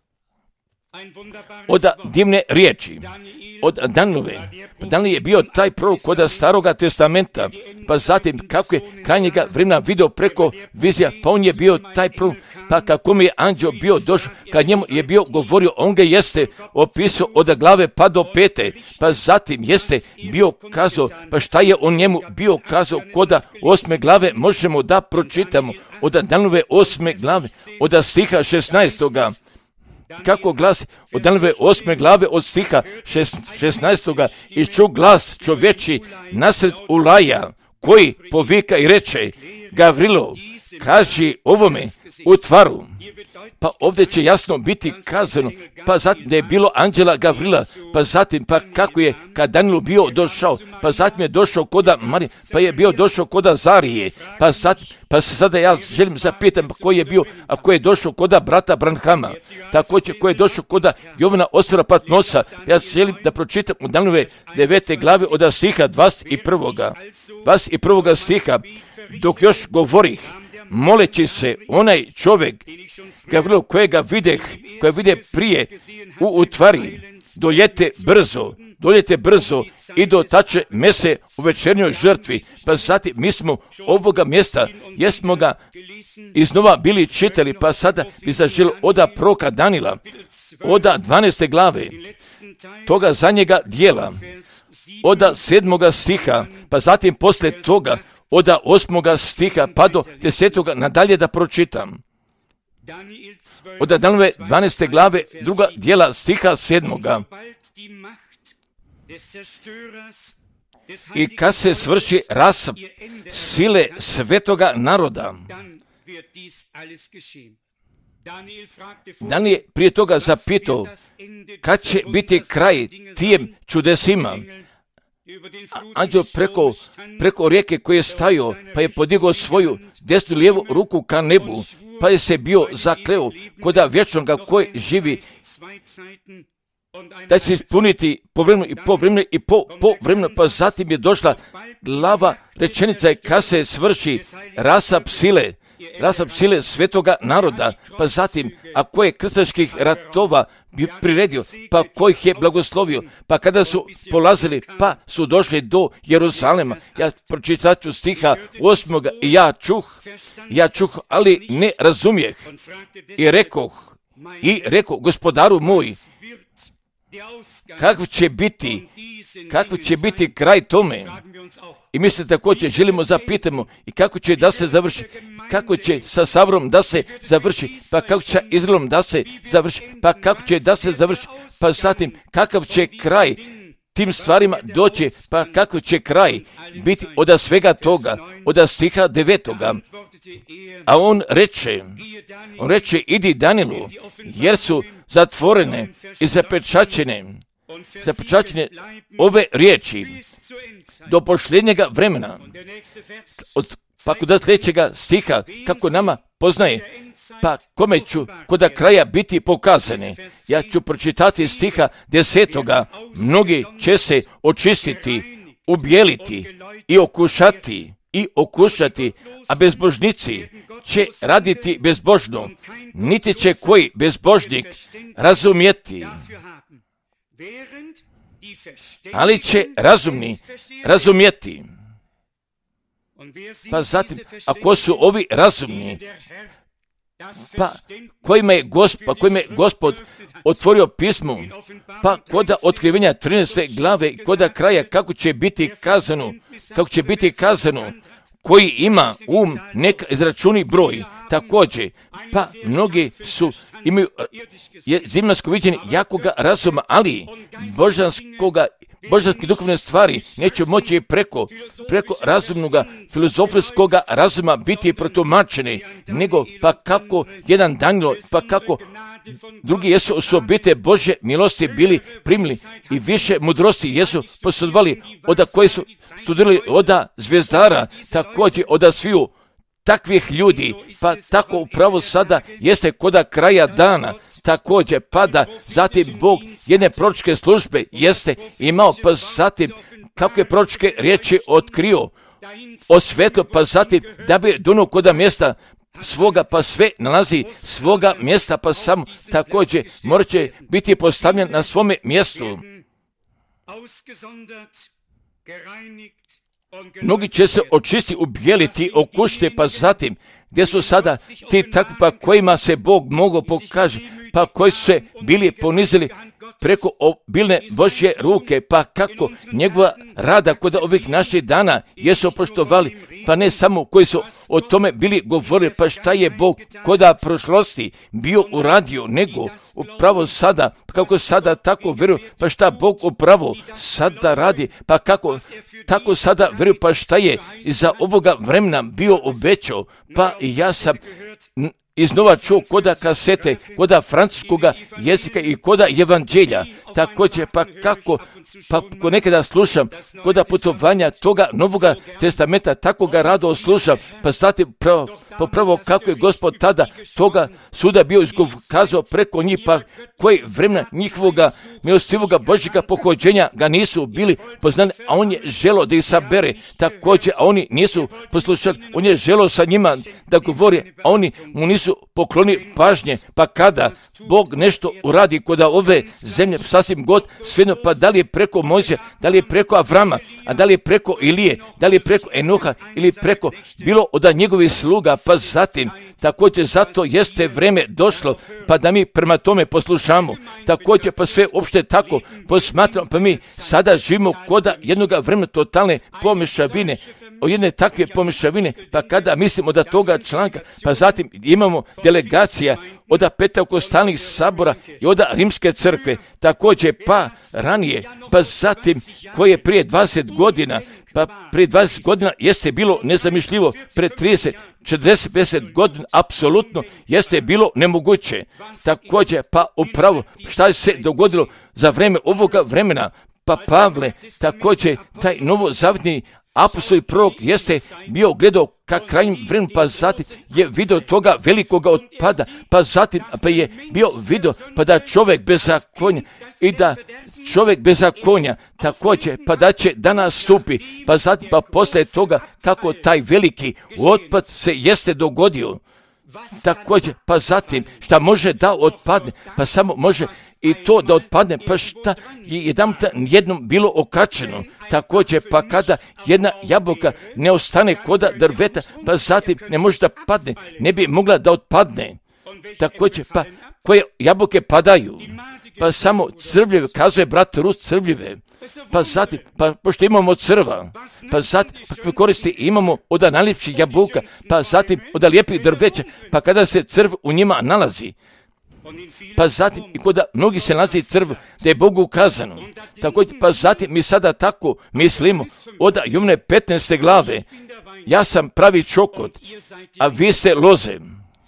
Od divne riječi, od Danielove, pa Daniel je bio taj prorok kod Staroga testamenta, pa zatim kako je krajnjega vremena video preko vizija, pa on je bio taj prorok, pa kako mi je anđeo bio došao, kad njemu je bio govorio, on ga jeste opisao od glave pa do pete, pa zatim jeste bio kazao, pa šta je on njemu bio kazao kod osme glave, možemo da pročitamo od Danielove osme glave, od stiha šesnaestoga. Kako glasi od Danielove osme glave od stiha šesnaestoga i ču glas čovječi nasred ulaja, koji povika i reče, Gavrilo, kaži ovome u tvaru. Pa ovdje će jasno biti kazano, pa zatim da je bilo anđela Gavrila, pa zatim pa kako je kad Danielu bio došao, pa zatim je došao koda Marije, pa je bio došao koda Zarije, pa zatim, pa se sada ja želim zapitam koji je bio, a koji je došao koda brata Branhama, također koji je došao koda Jovana Ostra Patmosa, ja želim da pročitam u Danielove devete glave od stiha dvadeset prvoga. dvadeset prvoga stiha, dok još govorih, moleći se onaj čovjek, Gavrilo kojega videh, koja vide prije u utvari, doljete brzo, doljete brzo i dotače mese u večernjoj žrtvi. Pa zatim mi smo ovoga mjesta, jesmo ga iznova bili čitali, pa sada bi zaželi oda proroka Danila, oda dvanaeste glave, toga zadnjega dijela, oda sedmoga stiha, pa zatim poslije toga, od osmoga stiha pa do desetoga nadalje da pročitam. Od Danielove dvanaeste glave druga dijela stiha sedmoga. I kad se svrši rasap sile svetoga naroda, Daniel je prije toga zapitao kad će biti kraj tijem čudesima. Anđeo preko, preko rijeke koje je stajao, pa je podigao svoju desnu lijevu ruku ka nebu, pa je se bio zakleo koda vječnoga koji živi, da će ispuniti povremeno i povremeno i po, povremeno, pa zatim je došla glava rečenica kad se svrši rasap sile, rasap sile svetoga naroda, pa zatim, a koje krstaških ratova bi priredio, pa kojih je blagoslovio, pa kada su polazili, pa su došli do Jeruzalema. Ja pročitat ću stiha osmoga i ja čuh, ja čuh, ali ne razumijeh. I rekoh, i rekoh, gospodaru moj, kako će biti, kako će biti kraj tome? I mi se također želimo zapitamo i kako će da se završi, kako će sa Sabrom da se završi, pa kako će sa Izraelom da se završi, pa kako će da se završi, pa zatim kakav će kraj tim stvarima doći, pa kako će kraj biti od svega toga, od stiha devetoga. A on reče, on reče, idi Danielu, jer su zatvorene i zapečaćene, zapečaćene ove riječi do posljednjega vremena. Od pa kod sljedećega stiha, kako nama poznaje, pa kome ću koda kraja biti pokazane. Ja ću pročitati stiha desetoga. Mnogi će se očistiti, ubijeliti i okušati i okušati, a bezbožnici će raditi bezbožno, niti će koji bezbožnik razumjeti. Ali će razumni razumjeti. Pa zatim, ako su ovi razumni, pa kojima je Gospod, kojima je Gospod otvorio pismo, pa koda otkrivenja trinaeste glave, koda kraja, kako će biti kazano, kako će biti kazano, koji ima um, neka izračuni broj. Također, pa mnogi su, imaju je, zimnasko viđenje jakoga razuma, ali božanskoga, božanske duhovne stvari neće moći preko, preko razumnoga, filozofijskoga razuma biti protumačene, nego pa kako jedan Danilo, pa kako drugi jesu osobite Božje milosti bili primili i više mudrosti jesu posudovali oda koji su studirali oda zvijezdara, također oda sviju takvih ljudi, pa tako upravo sada jeste koda kraja dana, također pada, zatim Bog jedne proročke službe jeste imao, pa zatim kakve proročke riječi otkrio, osvetlo, pa zatim da bi dono koda mjesta svoga, pa sve nalazi svoga mjesta, pa samo također morat će biti postavljen na svome mjestu. Mnogi će se očisti, ubijeliti, okušiti, pa zatim gdje su sada ti takvi, pa kojima se Bog mogao pokaže, pa koji su se bili ponizili preko obilne Božje ruke, pa kako njegova rada kod ovih naših dana jesu poštovali, pa ne samo koji su o tome bili govorili, pa šta je Bog koda prošlosti bio uradio, nego upravo sada, kako sada tako vjeruju, pa šta Bog upravo sada radi, pa kako tako sada vjeruju, pa šta je iza ovoga vremena bio obećao, pa i ja sam iznova čuo koda kasete, koda francuskoga jezika i koda evanđelja. Također, pa kako, pa ko nekada slušam, koda putovanja toga Novoga testamenta, tako ga rado slušam, pa zatim pravo, popravo kako je Gospod tada toga suda bio izkazao preko njih, pa koji vremena njihovoga milostivoga Božjega pohođenja ga nisu bili poznani, a on je želo da ih sabere, također, a oni nisu poslušali, on je želo sa njima da govori, a oni mu nisu pokloni pažnje, pa kada Bog nešto uradi kod ove zemlje, sasvim god, svejedno, pa da li je preko Mojsija, da li je preko Avrama, a da li je preko Ilije, da li je preko Enoha ili preko bilo od njegovih sluga, pa zatim, također zato jeste vreme došlo, pa da mi prema tome poslušamo, također pa sve uopšte tako posmatramo, pa mi sada živimo koda jednog vremena totalne pomješavine, o jedne takve pomješavine, pa kada mislimo da toga članka, pa zatim imamo delegacija od Pentekostalnih sabora i od Rimske crkve, također pa ranije, pa zatim koje prije dvadeset godina, pa prije dvadeset godina jeste bilo nezamišljivo, pred trideset, četrdeset, pedeset godina apsolutno jeste bilo nemoguće. Također pa upravo šta se dogodilo za vreme ovoga vremena, pa Pavle, također taj novozavjetni apostol i prorok jeste bio gledao ka krajnjem vremenu, pa zatim je vidio toga velikoga otpada, pa zatim pa je bio vidio pa da čovjek bez zakonja i da čovjek bez zakonja također pa da će da nastupi, pa zatim pa poslije toga kako taj veliki otpad se jeste dogodio. Također, pa zatim, šta može da otpadne, pa samo može i to da otpadne, pa šta je jedan jednom bilo okačeno. Također, pa kada jedna jabuka ne ostane koda drveta, pa zatim ne može da padne, ne bi mogla da otpadne. Također, pa koje jabuke padaju, pa samo crvljive, kazuje brat Rus, crvljive. Pa zatim, pa pošto imamo crva, pa zatim, pa koristi imamo od najljepših jabuka, pa zatim od lijepih drveća, pa kada se crv u njima nalazi, pa zatim i kod mnogi se nalazi crv da je Bogu ukazano. Također, pa zatim mi sada tako mislimo od Jovne petnaeste glave, ja sam pravi čokot, a vi ste loze.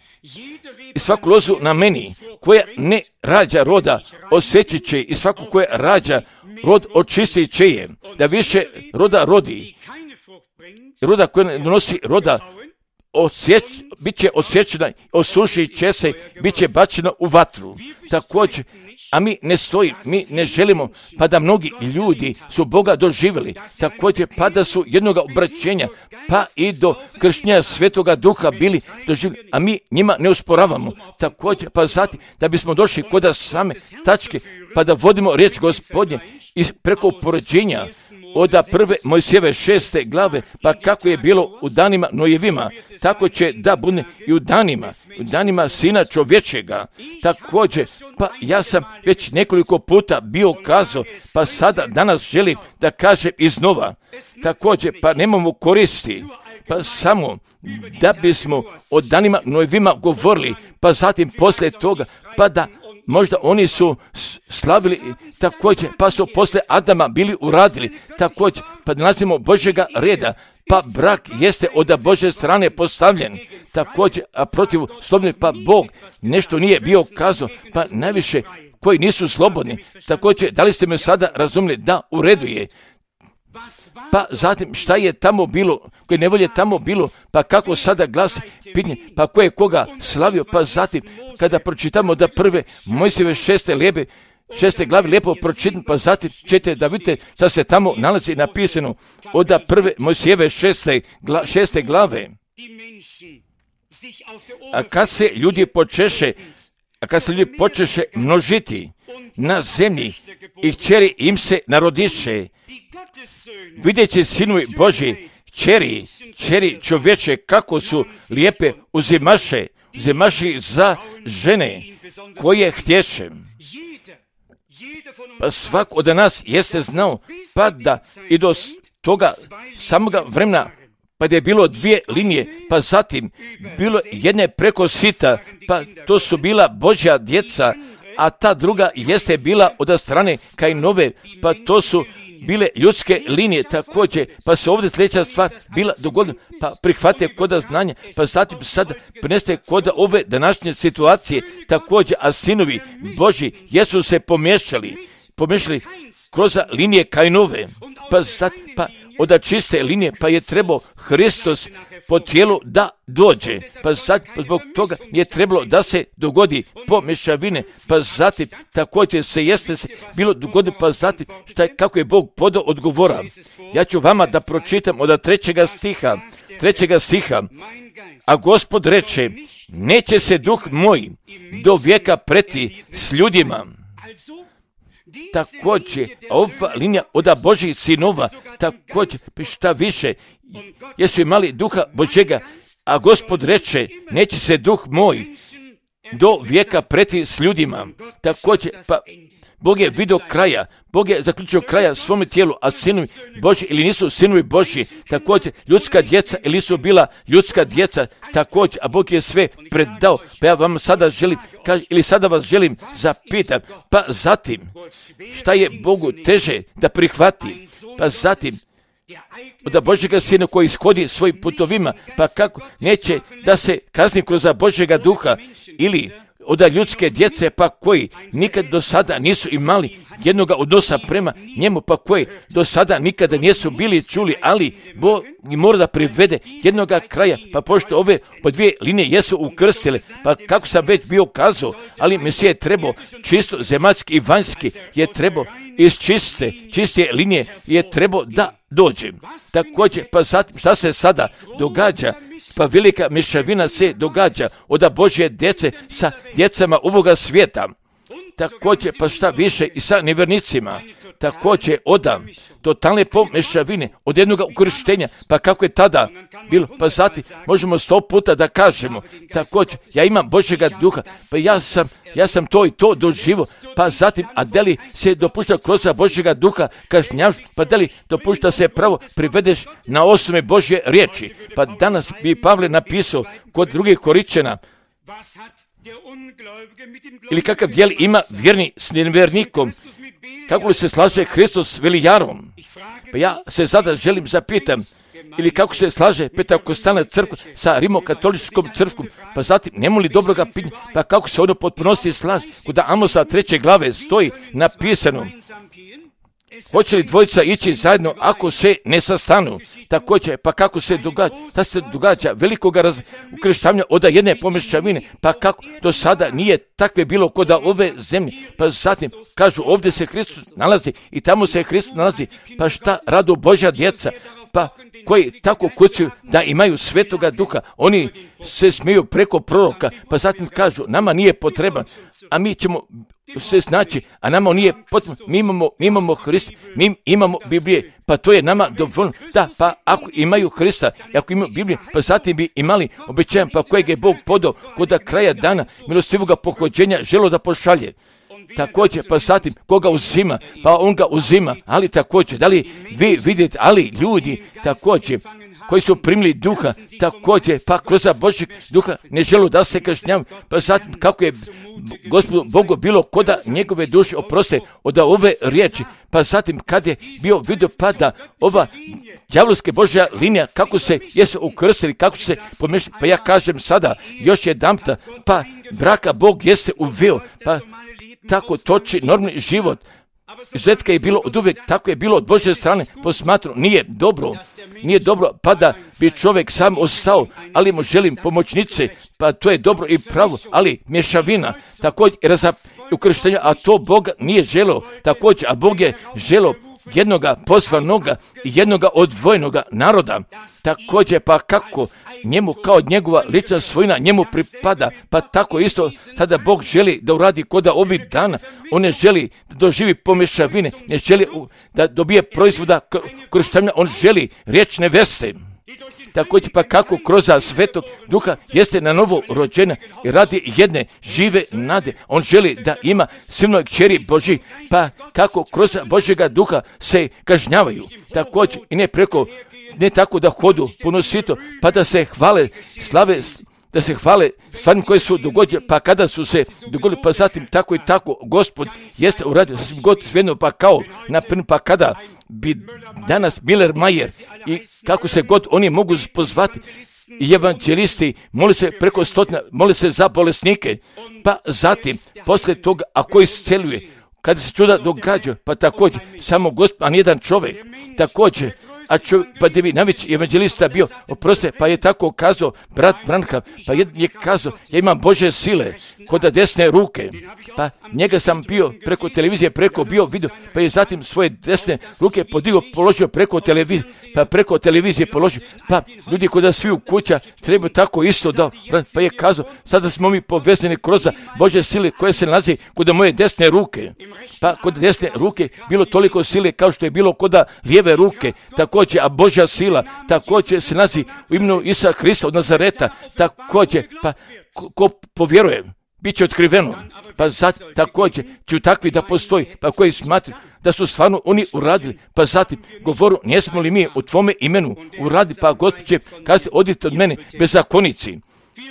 I svaku lozu na meni, koja ne rađa roda, osjećit će, i svaku koja rađa rod očistit će je, da više roda rodi. Roda koja ne donosi roda, Osjeć, bit će osjećena, osušit će se, bit će bačena u vatru. Također, a mi ne stoji, mi ne želimo, pa da mnogi ljudi su Boga doživjeli, također pa da su jednoga obraćenja, pa i do krštenja Svetoga Duha bili doživjeli, a mi njima ne usporavamo. Također, pa zatim, da bismo došli kod same tačke, pa da vodimo riječ Gospodnje iz preko poređenja od prve Mojsijeve šeste glave, pa kako je bilo u danima Nojevima, tako će da bude i u danima, u danima Sina čovječega. Također, pa ja sam već nekoliko puta bio kazao, pa sada danas želim da kažem iznova. Također, pa nemamo koristi, pa samo da bismo o danima Nojevima govorili, pa zatim poslije toga, pa da možda oni su slavili također, pa su poslije Adama bili uradili također, pa nalazimo Božjega reda, pa brak jeste od Božje strane postavljen, također, a protiv slobodnih, pa Bog nešto nije bio kazao, pa najviše koji nisu slobodni, također, da li ste me sada razumjeli? Da, u redu je. Pa zatim šta je tamo bilo, koje nevolje tamo bilo, pa kako sada glasi pitanje, pa ko je koga slavio, pa zatim kada pročitamo da prve Mojsijeve šeste lebe, šeste glave lijepo pročitam, pa zatim ćete da vidite šta se tamo nalazi napisano od prve Mojsijeve šeste, gla, šeste glave. A kad se ljudi počeše, a kad se ljudi počeše množiti na zemlji i kćeri im se narodiše, vidjeći sinovi Božji, kćeri, kćeri čovječe, kako su lijepe uzimaše, uzimaše za žene koje htješe. Pa svak od nas jeste znao, pa da i do toga samoga vremena, pa da je bilo dvije linije, pa zatim bilo jedne preko sita, pa to su bila Božja djeca, a ta druga jeste bila od strane Kainove, pa to su bile ljudske linije također, pa se ovdje sljedeća stvar bila dogodila, pa prihvate koda znanja, pa zatim sada prineste koda ove današnje situacije također, a sinovi Božji jesu se pomiješali, pomiješali kroz linije Kainove, pa zatim, pa od čiste linije, pa je trebao Hristos po tijelu da dođe, pa zatim zbog toga je trebalo da se dogodi pomješavine, pa zatim također se jeste se bilo dogodi, pa zatim šta je, kako je Bog podao odgovora. Ja ću vama da pročitam od trećega stiha, trećega stiha, a Gospod reče, neće se duh moj do vijeka preti s ljudima. Također, ova linija od Božjih sinova, također, šta više, jesu imali duha Božjega, a Gospod reče, neće se duh moj do vijeka preti s ljudima. Također, pa Bog je vidio kraja, Bog je zaključio kraja svome tijelu, a sinovi Božji ili nisu sinovi Božji, također ljudska djeca ili su bila ljudska djeca, također, a Bog je sve predao. Pa ja vam sada želim, kaži, ili sada vas želim zapitam, pa zatim, šta je Bogu teže da prihvati, pa zatim, od Božjega sina koji ishodi svojim putovima, pa kako neće da se kazni kroz Božjega duha ili od ljudske djece, pa koji nikad do sada nisu imali jednoga odnosa prema njemu, pa koji do sada nikada nisu bili čuli, ali Bog mora da privede jednoga kraja, pa pošto ove po dvije linije jesu ukrstile, pa kako sam već bio kazao, ali Mesija je trebao čisto zemaljski i vanjski, je trebao iz čiste, čiste linije je trebao da dođe. Također, pa zatim šta se sada događa? Pa velika mješavina se događa od Božje djece sa djecama ovoga svijeta. Također, pa šta više i sa nevjernicima. Također, od totalne pomješavine, od jednog ukrštenja, pa kako je tada bilo, pa zatim možemo sto puta da kažemo, također, ja imam Božjega duha, pa ja sam, ja sam to i to doživio, pa zatim, a da li se dopušta kroz Božjega duha kažnjavaš, pa da li dopušta se pravo privedeš na osnovi Božje riječi, pa danas bi Pavle napisao kod drugih Koričana, ili kakav dijel ima vjerni s nevjernikom, kako li se slaže Hristos s velijarom? Pa ja se sada želim zapitam, ili kako se slaže Pentakostalan crkva sa rimokatoličkom crkvom, pa zatim nema li dobroga pitanja, pa kako se ono potpunosti slaže? Kod Amosa treće glave stoji napisano, hoće li dvojica ići zajedno ako se ne sastanu? Također, pa kako se događa, da se događa velikoga raz, ukrštavanja od jedne pomešćavine, pa kako do sada nije takve bilo kod ove zemlje, pa zatim kažu ovdje se Hristos nalazi i tamo se Hristos nalazi, pa šta radu Božja djeca, pa koji tako kucaju da imaju Svetoga Duha, oni se smiju preko proroka, pa zatim kažu nama nije potreban, a mi ćemo se snaći, a nama nije potrebno, mi imamo, mi imamo Hrista, mi imamo Biblije, pa to je nama dovoljno. Da, pa ako imaju Hrista, ako imaju Biblije, pa zatim bi imali obećajan, pa kojeg je Bog podao kod kraja dana milostivoga pohođenja želo da pošalje. Također, pa zatim koga uzima, pa on ga uzima, ali također, da li vi vidite, ali ljudi također, koji su primili duha, također, pa kroz Božjeg duha ne želu da se kažnjavaju, pa zatim kako je Gospodu Bogu bilo koda njegove duše oproste od ove riječi, pa zatim kad je bio vidio pa da ova đavolska Božja linija kako se jesu ukrstili, kako se pomešali, pa ja kažem sada još jedanputa, pa braka Bog jeste uveo, pa tako toči normalni život. Izuzetka je bilo od uvijek, tako je bilo od Božje strane posmatrano, nije dobro, nije dobro, pa da bi čovjek sam ostao, ali mu želim pomoćnice, pa to je dobro i pravo, ali mješavina, također za ukrštenje, a to Bog nije želeo, također, a Bog je želeo jednoga pozvanoga i jednoga odvojenoga naroda, također, pa kako njemu kao njegova lična svojina njemu pripada, pa tako isto tada Bog želi da uradi koda ovih dana, on ne želi da doživi pomešavine, ne želi da dobije proizvoda krštenja, on želi riječ neveste. Također pa kako kroz Svetog Duha jeste na novo rođena i radi jedne žive nade. On želi da ima silnoj kćeri Božji, pa kako kroz Božjega Duha se kažnjavaju. Također i ne preko, ne tako da hodu ponosito, pa da se hvale, slave, da se hvale stvarima koje su dogodile, pa kada su se dogodili, pa zatim tako i tako Gospod jeste uradio god svejedno, pa kao naprimjer, pa kada bi danas Miller Mayer i kako se god oni mogu pozvati i evanđelisti moli se preko stotina, moli se za bolesnike, pa zatim poslije toga ako isceljuje, kada se čuda događa, pa također samo Gospod, a nijedan čovjek, također a čovjek, pa da bi najveći evanđelista bio, oproste, pa je tako kazao brat Branham, pa je, je kazao, ja imam Božje sile kod desne ruke, pa njega sam bio preko televizije, preko bio vidio, pa je zatim svoje desne ruke podigao, položio preko televizije, pa preko televizije položio, pa ljudi kod svi u kuća trebaju tako isto da, pa je kazao, sada smo mi povezani kroz Božje sile koje se nalazi kod moje desne ruke, pa kod desne ruke bilo toliko sile kao što je bilo kod lijeve ruke, tako također, a Božja sila također se nalazi u imenu Isusa Hrista od Nazareta, također, pa ko, ko povjeruje, bit će otkriveno, pa zatim također će takvi da postoji, pa koji smatruju da su stvarno oni uradili, pa zatim govoru, jesmo li mi u tvome imenu uradili, pa Gospod će kazati, odite od mene bezakonici.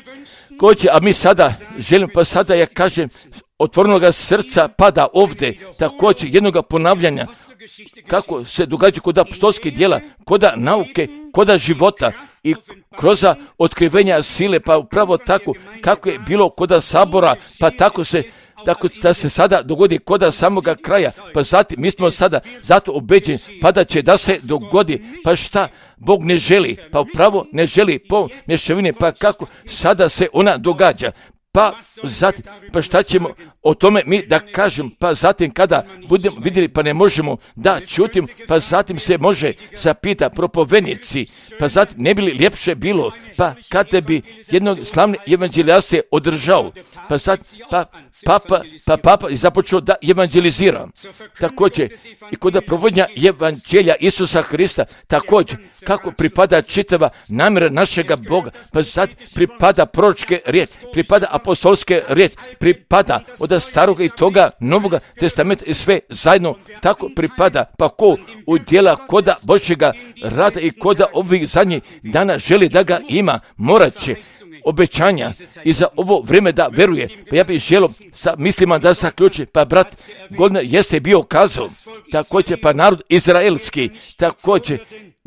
Ko će, a mi sada želimo, pa sada ja kažem, otvorenoga srca pada ovdje, također jednoga ponavljanja, kako se događa kod apostolskih djela, kod nauke, kod života i kroz otkrivenja sile, pa upravo tako kako je bilo kod sabora, pa tako se tako da se sada dogodi kod samoga kraja, pa zatim mi smo sada zato obeđeni, pa da će da se dogodi, pa šta Bog ne želi, pa upravo ne želi po mješavine, pa kako sada se ona događa. Pa zatim, pa šta ćemo o tome mi da kažem, pa zatim kada budemo vidjeli, pa ne možemo da čutim, pa zatim se može zapita propovednici, pa zatim ne bi li ljepše bilo, pa kada bi jednog slavni evanđelija se održao, pa zatim, pa papa, pa papa je započeo da evanđelizira, također i kod provođenja evanđelja Isusa Hrista, također kako pripada čitava namjera našega Boga, pa zatim pripada proročke riječ, pripada apostolske riječ, pripada od staroga i toga novoga testamenta i sve zajedno tako pripada, pa ko u djela koda Božjega rada i koda ovih zadnjih dana želi da ga ima, morat će obećanja i za ovo vrijeme da veruje. Pa ja bih želio sa mislima da zaključi, pa brat Godner jeste bio kazao, također pa narod izraelski, također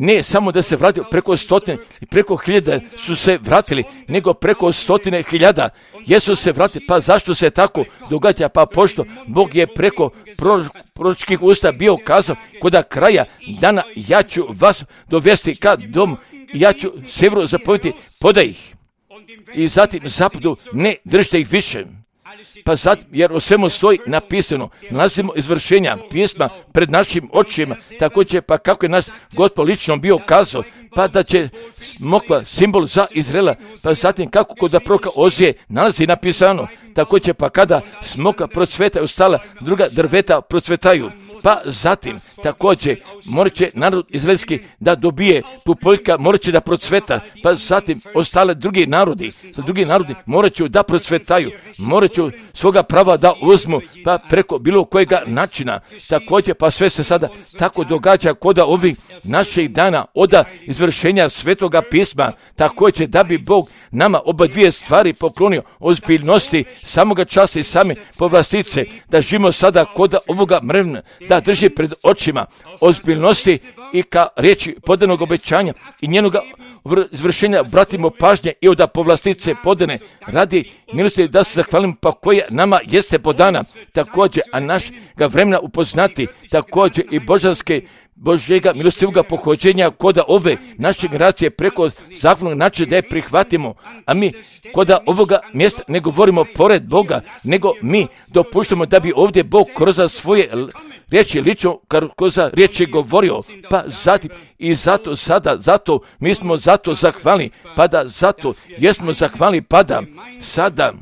ne samo da se vratio, preko stotine i preko hiljada su se vratili, nego preko stotine hiljada jesu se vratili. Pa zašto se tako događa? Pa pošto Bog je preko proročkih usta bio kazao, kod kraja dana ja ću vas dovesti ka domu, ja ću sjeveru zapovjediti, podaj ih. I zatim zapadu, ne držite ih više. Pa zatim, jer o svemu stoji napisano, nalazimo izvršenja pisma pred našim očima, također pa kako je naš Gospod lično bio kazao, pa da će smokva simbol za Izraela, pa zatim kako kod proroka Ozije nalazi napisano, također pa kada smokva procveta ostala, druga drveta procvetaju. Pa zatim, također, morat će narod izraelski da dobije pupoljka, morat će da procveta, pa zatim ostale drugi narodi, drugi narodi morat će da procvetaju, morat će svoga prava da uzmu, pa preko bilo kojega načina. Također, pa sve se sada tako događa kod ovih naših dana od izvršenja svetoga pisma, također da bi Bog nama oba dvije stvari poklonio, ozbiljnosti samoga časa i same povlastice, da živimo sada kod ovoga mrevna, da drži pred očima ozbiljnosti i ka riječi podanog obećanja i njenoga izvršenja bratimo pažnje i od povlastice podane radi milosti da se zahvalimo pa koja nama jeste podana, također a naš ga vremena upoznati, također i božanske Božjega milostivoga pohođenja koda ove naše generacije preko zahvalnog načina da je prihvatimo, a mi koda ovoga mjesta ne govorimo pored Boga, nego mi dopuštamo da bi ovdje Bog kroz svoje riječi lično, kroz riječi govorio, pa zatim i zato sada, zato mi smo zato zahvalni, pa da zato jesmo zahvalni, pa da sada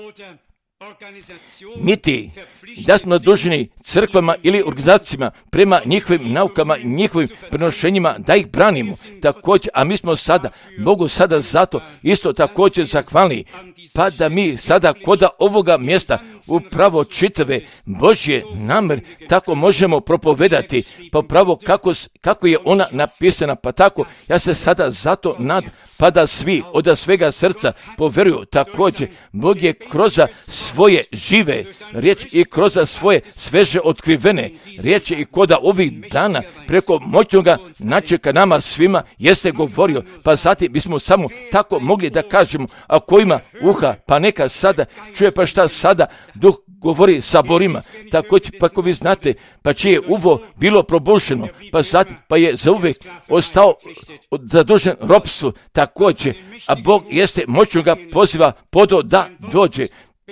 niti da smo dužni crkvama ili organizacijama prema njihovim naukama i njihovim prenošenjima da ih branimo. Također, a mi smo sada, Bogu sada zato isto također zahvalni, pa da mi sada koda ovoga mjesta upravo čitave Božje namjer tako možemo propovedati, pa upravo kako, kako je ona napisana, pa tako ja se sada zato nad, pa da svi od svega srca poveruju. Također, Bog je kroz svoje žive riječi i kroz svoje sveže otkrivene riječi i koda ovih dana preko moćnoga načeka nama svima jeste govorio, pa zatim bismo samo tako mogli da kažemo, a ko ima uha, pa neka sada čuje, pa šta sada Duh govori saborima, također pa ako vi znate, pa čije je uvo bilo probušeno, pa zatim pa je zauvijek ostao zadužen ropstvu, također, a Bog jeste moćno ga poziva podo da dođe,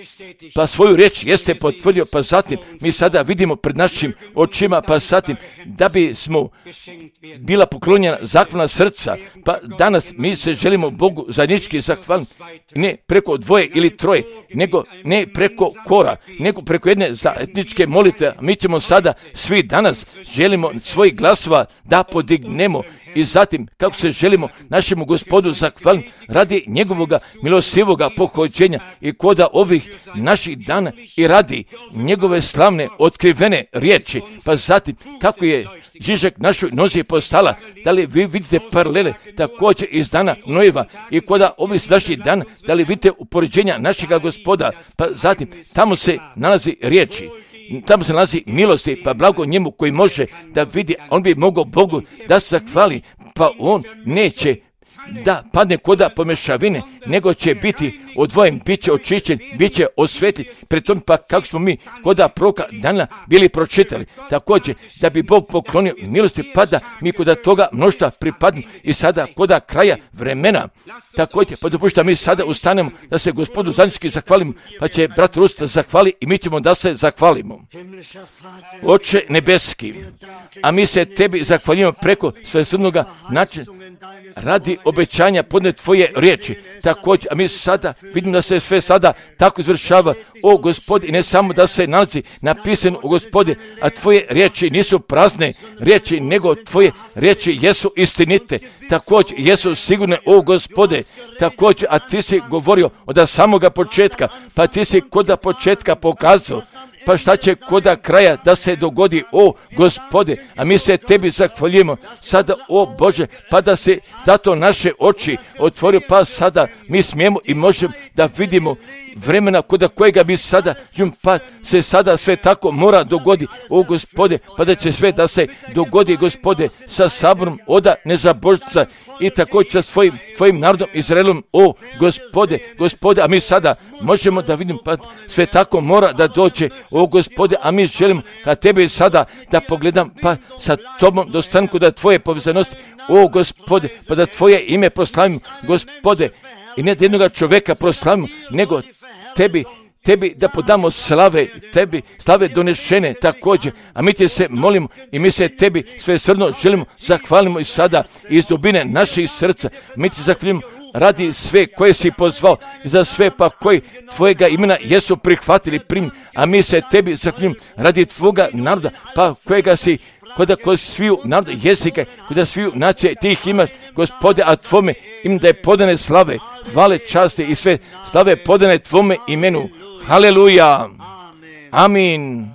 pa svoju riječ jeste potvrdio, pa zatim mi sada vidimo pred našim očima, pa zatim da bi smo bila poklonjena zahvalna srca, pa danas mi se želimo Bogu zajednički zahvaliti, ne preko dvoje ili troje, nego ne preko kora, nego preko jedne zajedničke molitve. Mi ćemo sada svi danas želimo svojih glasova da podignemo i zatim kako se želimo našemu Gospodu zahvaliti radi njegovoga milostivoga pohođenja i koda ovih naših dana i radi njegove slavne otkrivene riječi, pa zatim kako je Žižak našoj nozi postala, da li vi vidite paralele također iz dana Nojeva i koda ovih naših dana, da li vidite upoređenja našega Gospoda, pa zatim tamo se nalazi riječi, tamo se nalazi milosti, pa blago njemu koji može da vidi, on bi mogao Bogu da se zahvali, pa on neće da padne koda pomešavine, nego će biti odvojen, bit će očišćen, bit će osvetljen, pri tom pa kako smo mi koda proroka dana bili pročitali, također da bi Bog poklonio milosti, pa da mi koda toga mnoštva pripadnu i sada koda kraja vremena, također pa dopušta mi sada ustanemo da se Gospodu zajednički zahvalimo, pa će brat Rust zahvali i mi ćemo da se zahvalimo. Oče nebeski, a mi se tebi zahvaljujemo preko svesrdnoga načina radi obećanja podne tvoje riječi, također, a mi sada vidimo da se sve sada tako izvršava, o Gospodi, i ne samo da se nalazi napisano o Gospodi, a tvoje riječi nisu prazne riječi, nego tvoje riječi jesu istinite, također jesu sigurne, o Gospode, također, a ti si govorio od samoga početka, pa ti si kod početka pokazao, pa šta će koda kraja da se dogodi, o Gospode, a mi se tebi zahvaljujemo sada, o Bože, pa da se zato naše oči otvorio, pa sada mi smijemo i možemo da vidimo vremena kod kojega bi sada, pa se sada sve tako mora dogodi, o Gospode, pa da će sve da se dogodi, Gospode, sa saborom oda nezabožca i također sa svojim, tvojim narodom Izraelom, o Gospode, Gospode, a mi sada možemo da vidimo, pa sve tako mora da dođe, o Gospode, a mi želimo ka Tebe sada da pogledam, pa sa Tobom dostanku da Tvoje povezanosti, o Gospode, pa da Tvoje ime proslavimo, Gospode, i ne da jednoga čoveka proslavimo, nego Tebi, Tebi da podamo slave, Tebi slave donešene također, a mi Te se molimo i mi se Tebi sve srno želimo, zahvalimo i sada iz dubine naših srca, mi Ti zahvalimo radi sve koje si pozvao i za sve pa koji Tvojega imena jesu prihvatili prim, a mi se Tebi zahvalimo radi Tvoga naroda, pa kojega si kod kod sviju naroda jezika, kod sviju nacije Ti ih imaš, Gospode, a Tvome im da je podane slave, hvale, časti i sve slave podane Tvome imenu. Haleluja. Amin.